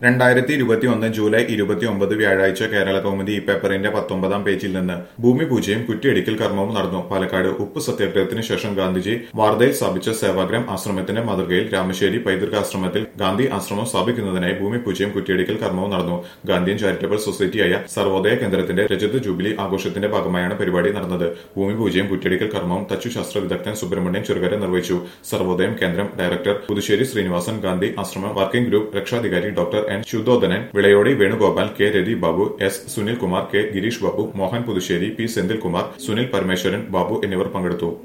2021 July 29 വ്യാഴാഴ്ച കേരള കൗമുദി ഈ പേപ്പറിന്റെ 19-ാം പേജിൽ നിന്ന് ഭൂമി പൂജയും കുറ്റിയടിക്കൽ കർമ്മവും നടന്നു. പാലക്കാട് ഉപ്പ് സത്യാഗ്രഹത്തിന് ശേഷം ഗാന്ധിജി വാർധയിൽ സ്ഥാപിച്ച സേവാഗ്രാം ആശ്രമത്തിന്റെ മാതൃകയിൽ രാമശ്ശേരി പൈതൃക ആശ്രമത്തിൽ ഗാന്ധി ആശ്രമം സ്ഥാപിക്കുന്നതിനായി ഭൂമി പൂജയും കുറ്റിയടിക്കൽ കർമ്മവും നടന്നു. ഗാന്ധിയൻ ചാരിറ്റബിൾ സൊസൈറ്റിയായ സർവോദയ കേന്ദ്രത്തിന്റെ രജത ജൂബിലി ആഘോഷത്തിന്റെ ഭാഗമായാണ് പരിപാടി നടന്നത്. ഭൂമി പൂജയും കുറ്റിയടിക്കൽ കർമ്മവും തച്ചുശാസ്ത്ര വിദഗ്ധൻ സുബ്രഹ്മണ്യൻ ചെറുകര നിർവഹിച്ചു. സർവോദയം കേന്ദ്രം ഡയറക്ടർ പുതുശ്ശേരി ശ്രീനിവാസൻ, ഗാന്ധി ആശ്രമം വർക്കിംഗ് ഗ്രൂപ്പ് രക്ഷാധികാരി doctor N Shuddhodhanan, Vilayodi Venugopal, K Rathi Babu, S Sunilkumar, K Girish Babu, Mohan Puthussery, P Senthilkumar, Sunil Parameswaran, Babu എന്നിവർ പങ്കെടുത്തു.